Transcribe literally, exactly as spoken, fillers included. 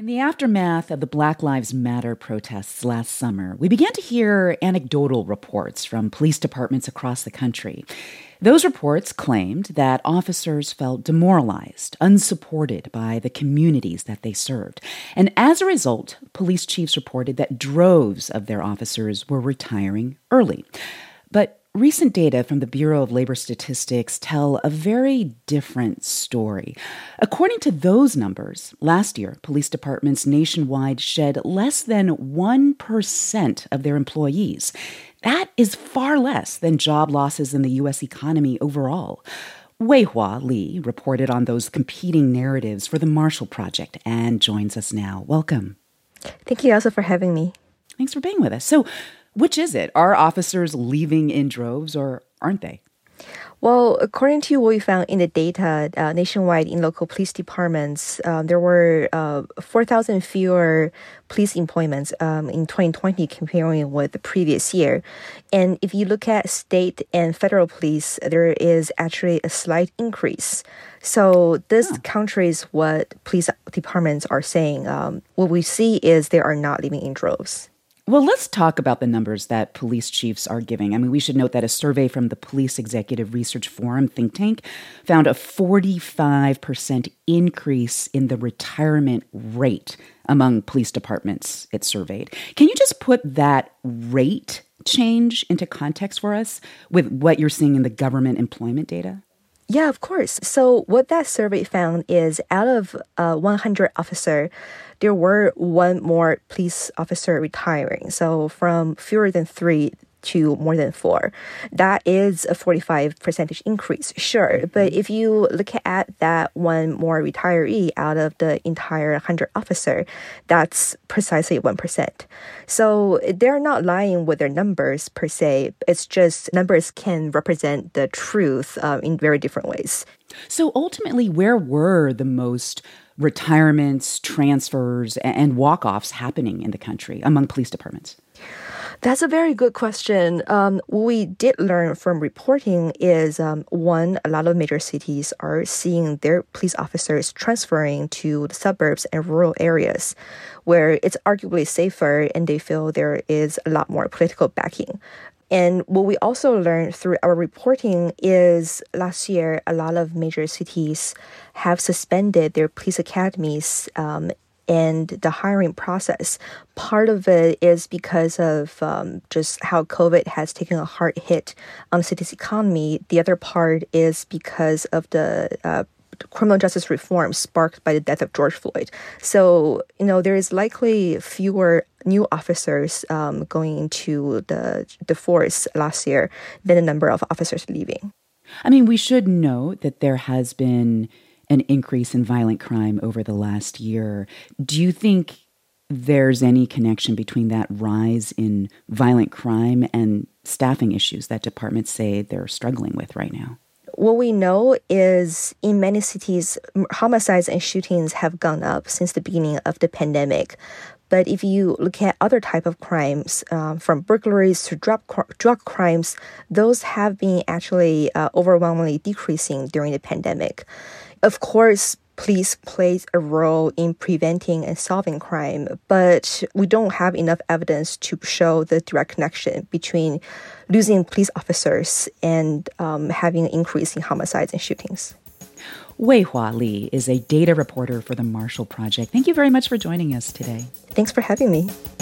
In the aftermath of the Black Lives Matter protests last summer, we began to hear anecdotal reports from police departments across the country. Those reports claimed that officers felt demoralized, unsupported by the communities that they served. And as a result, police chiefs reported that droves of their officers were retiring early. But recent data from the Bureau of Labor Statistics tell a very different story. According to those numbers, last year, police departments nationwide shed less than one percent of their employees. That is far less than job losses in the U S economy overall. Weihua Li reported on those competing narratives for the Marshall Project and joins us now. Welcome. Thank you also for having me. Thanks for being with us. So, which is it? Are officers leaving in droves or aren't they? Well, according to what we found in the data uh, nationwide in local police departments, uh, there were uh, four thousand fewer police employments um, in twenty twenty comparing with the previous year. And if you look at state and federal police, there is actually a slight increase. So this huh. counters what police departments are saying. Um, what we see is they are not leaving in droves. Well, let's talk about the numbers that police chiefs are giving. I mean, we should note that a survey from the Police Executive Research Forum think tank found a forty-five percent increase in the retirement rate among police departments it surveyed. Can you just put that rate change into context for us with what you're seeing in the government employment data? Yeah, of course. So what that survey found is out of uh, one hundred officers, there were one more police officer retiring. So from fewer than three to more than four. That is a forty-five percentage increase, sure. But if you look at that one more retiree out of the entire one hundred officer, that's precisely one percent. So they're not lying with their numbers per se. It's just numbers can represent the truth um, in very different ways. So ultimately, where were the most retirements, transfers, and walk-offs happening in the country among police departments? That's a very good question. Um, what we did learn from reporting is, um, one, a lot of major cities are seeing their police officers transferring to the suburbs and rural areas where it's arguably safer and they feel there is a lot more political backing. And what we also learned through our reporting is last year, a lot of major cities have suspended their police academies um, and the hiring process. Part of it is because of um, just how COVID has taken a hard hit on the city's economy. The other part is because of the uh, criminal justice reform sparked by the death of George Floyd. So, you know, there is likely fewer new officers um, going into the, the force last year than the number of officers leaving. I mean, we should note that there has been an increase in violent crime over the last year. Do you think there's any connection between that rise in violent crime and staffing issues that departments say they're struggling with right now? What we know is in many cities, homicides and shootings have gone up since the beginning of the pandemic. But if you look at other type of crimes, um, from burglaries to drug, drug crimes, those have been actually uh, overwhelmingly decreasing during the pandemic. Of course, police plays a role in preventing and solving crime, but we don't have enough evidence to show the direct connection between losing police officers and um, having an increase in homicides and shootings. Weihua Li is a data reporter for the Marshall Project. Thank you very much for joining us today. Thanks for having me.